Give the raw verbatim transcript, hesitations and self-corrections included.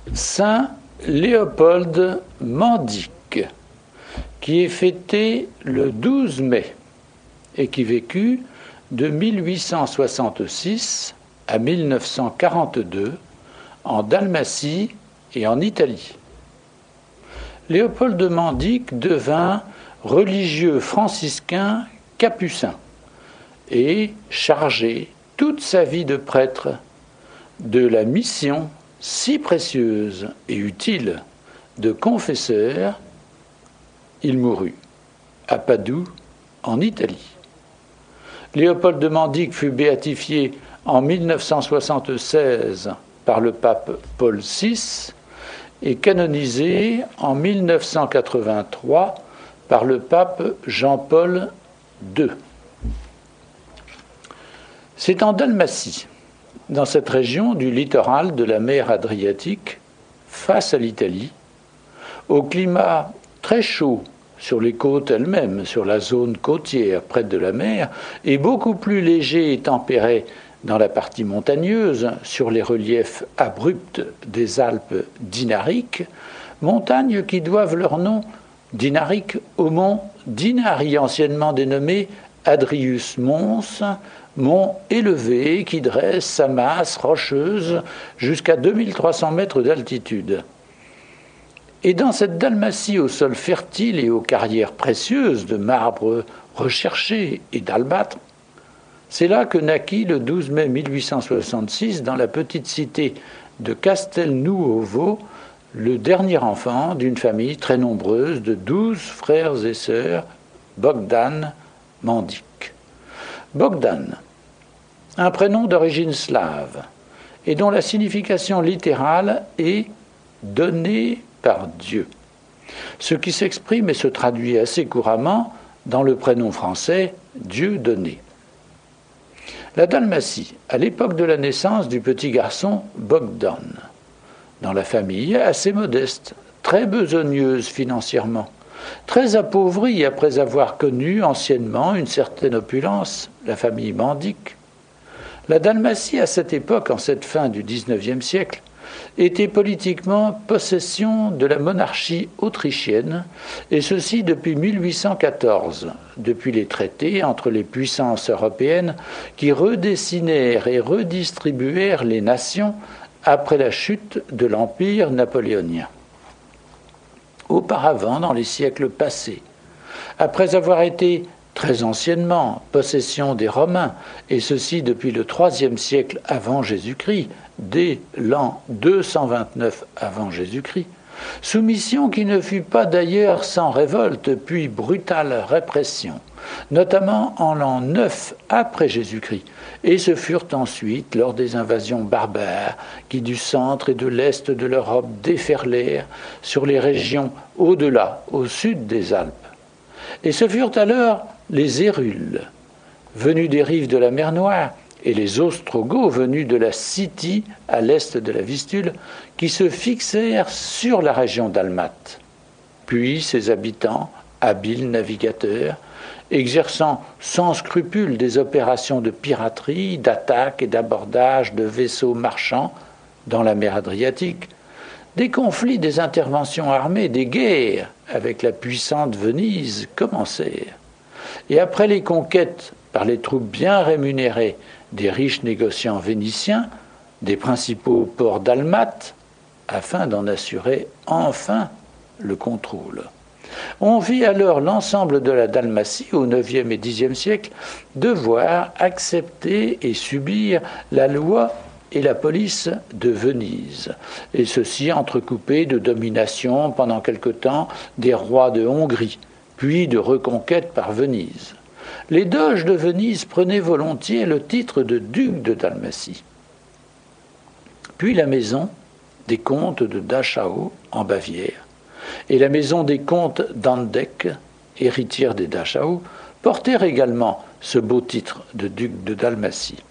Saint Léopold Mandic, qui est fêté le douze mai et qui vécut de mille huit cent soixante-six à mille neuf cent quarante-deux en Dalmatie et en Italie. Léopold Mandic devint religieux franciscain capucin et chargé toute sa vie de prêtre de la mission si précieuse et utile de confesseur. Il mourut à Padoue, en Italie. Léopold de Mandic fut béatifié en mille neuf cent soixante-seize par le pape Paul six et canonisé en mille neuf cent quatre-vingt-trois par le pape Jean-Paul deux. C'est en Dalmatie, dans cette région du littoral de la mer Adriatique, face à l'Italie, au climat très chaud sur les côtes elles-mêmes, sur la zone côtière près de la mer, et beaucoup plus léger et tempéré dans la partie montagneuse, sur les reliefs abrupts des Alpes dinariques, montagnes qui doivent leur nom dinarique au mont Dinari, anciennement dénommé Adrius Mons, mont élevé qui dresse sa masse rocheuse jusqu'à deux mille trois cents mètres d'altitude. Et dans cette Dalmatie au sol fertile et aux carrières précieuses de marbre recherché et d'albâtre, c'est là que naquit le douze mai mille huit cent soixante-six, dans la petite cité de Castelnuovo, le dernier enfant d'une famille très nombreuse de douze frères et sœurs, Bogdan Mandic. Bogdan, un prénom d'origine slave, et dont la signification littérale est « donné par Dieu », ce qui s'exprime et se traduit assez couramment dans le prénom français « Dieu donné ». La Dalmatie, à l'époque de la naissance du petit garçon Bogdan, dans la famille assez modeste, très besogneuse financièrement, très appauvrie après avoir connu anciennement une certaine opulence, la famille Mandic. La Dalmatie, à cette époque, en cette fin du dix-neuvième siècle, était politiquement possession de la monarchie autrichienne, et ceci depuis mille huit cent quatorze, depuis les traités entre les puissances européennes qui redessinèrent et redistribuèrent les nations après la chute de l'Empire napoléonien. Auparavant, dans les siècles passés, après avoir été très anciennement possession des Romains, et ceci depuis le troisième siècle avant Jésus-Christ, dès l'an deux cent vingt-neuf avant Jésus-Christ, soumission qui ne fut pas d'ailleurs sans révolte puis brutale répression, notamment en l'an neuf après Jésus-Christ, et ce furent ensuite lors des invasions barbares qui du centre et de l'est de l'Europe déferlèrent sur les régions au-delà, au sud des Alpes. Et ce furent alors les Hérules, venus des rives de la mer Noire, et les Ostrogoths, venus de la Scythie à l'est de la Vistule, qui se fixèrent sur la région dalmate. Puis ses habitants, habiles navigateurs, exerçant sans scrupule des opérations de piraterie, d'attaque et d'abordage de vaisseaux marchands dans la mer Adriatique, des conflits, des interventions armées, des guerres avec la puissante Venise commencèrent. Et après les conquêtes par les troupes bien rémunérées des riches négociants vénitiens, des principaux ports dalmates, afin d'en assurer enfin le contrôle. On vit alors l'ensemble de la Dalmatie au neuvième et dixième siècle devoir accepter et subir la loi et la police de Venise, et ceci entrecoupé de domination pendant quelque temps des rois de Hongrie, puis de reconquête par Venise. Les doges de Venise prenaient volontiers le titre de duc de Dalmatie. Puis la maison des comtes de Dachau en Bavière et la maison des comtes d'Andecq, héritière des Dachau, portèrent également ce beau titre de duc de Dalmatie.